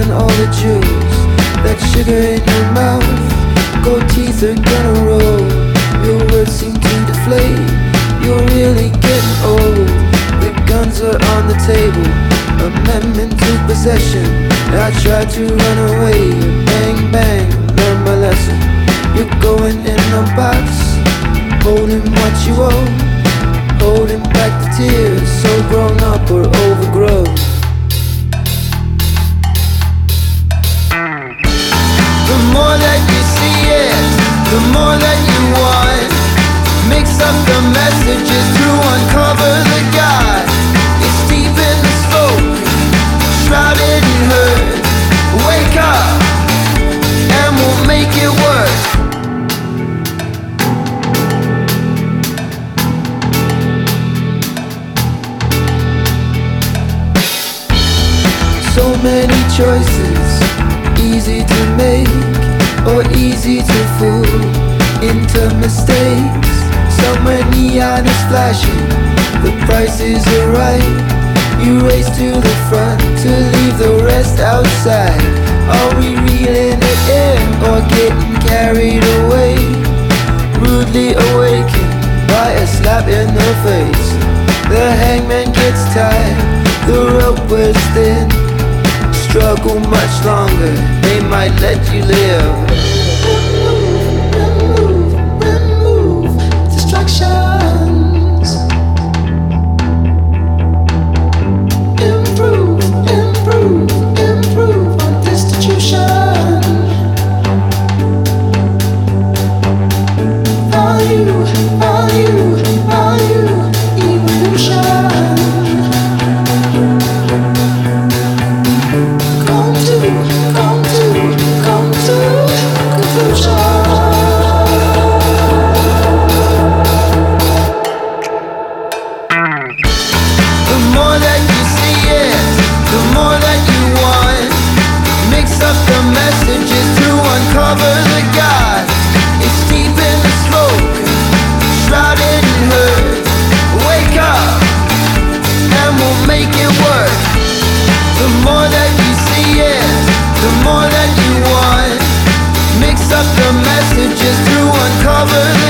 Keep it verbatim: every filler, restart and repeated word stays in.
find all the juice, that sugar in your mouth. Gold teeth are gonna roll, your words seem to deflate. You're really getting old. The guns are on the table, amendment to possession. I tried to run away, bang bang, learn my lesson. You're going in a box, holding what you owe, holding back the tears, so grown up or overgrown. The more that you see it, the more that you want. Mix up the messages to uncover the God. It's deep in the smoke, shrouded in hurt. Wake up, and we'll make it work. So many choices, easy to make or easy to fool into mistakes. Somewhere neon is flashing, the prices are right. You race to the front to leave the rest outside. Are we reeling it in or getting carried away? Rudely awakened by a slap in the face. The hangman gets tied, the rope was thin. Struggle much longer, they might let you live. Up the messages to uncover the